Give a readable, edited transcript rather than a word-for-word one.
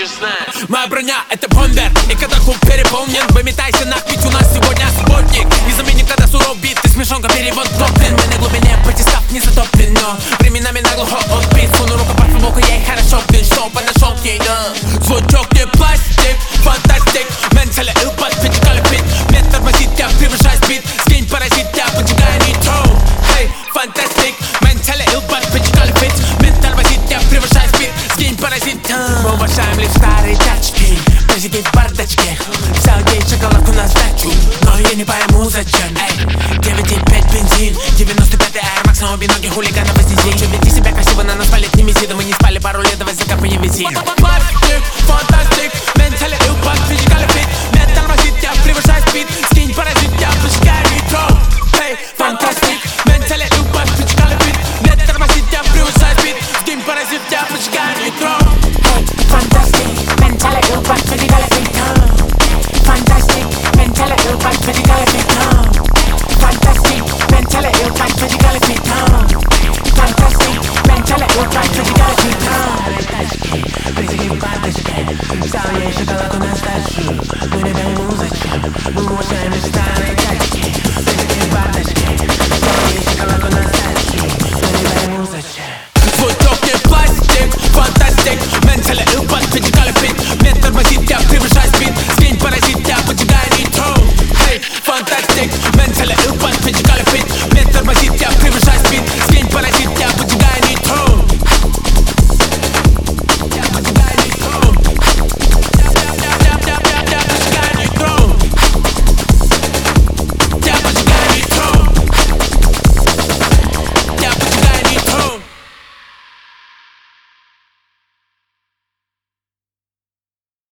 Моя броня — это бомбер. И когда клуб переполнен, выметайся нах, ведь у нас сегодня субботник. Незаменим, когда суров бит, ты смешонка, перевод топлен. Мы на глубине потискав не затоплен, но временами наглухо отбит. Суну руку под футболку, я и хорошо блин, что подошел к ней, да. Звучок не пластик, фантастик. Ментали илпат, физикали фит. Мне тормозит, я превышаю спид. Скинь паразит, я поджигаю нитро. Hey, фантастик. Ментали илпат, физикали фит. Мне тормозит, я превышаю спид. Скинь паразит. Мы уважаем лишь старые тачки, прыжки в бардачке. Взял ей шоколадку на сдачу, но я не пойму зачем. Эй, 9,5 бензин, 95-й Air Max, на обе ноги хулигана вознесен. Че, веди себя красиво, на нас палит не меси. Да мы не спали пару лет, давай закапаем визит. Пластик, фантастик, ментали илпат, физикали фит. Мне тормозит, я превышаю спид. Скинь паразит, я поджигаю нитро. Эй, фантастик, ментали илпат, физикали фит. Мне тормозит, я превышаю спид. Скинь паразит, я поджигаю нитро. Fantastic, mentally ill but physically fit. Fantastic, mentally ill but physically fit. Fantastic, mentally ill but physically fit. Fantastic, mentally ill but physically fit. Прыжки в бардачке, взял ей шоколадку на сдачу. Мы не даем зачем, мы уважаем лишь старые тачки. Прыжки в бардачке, взял ей шоколадку на сдачу.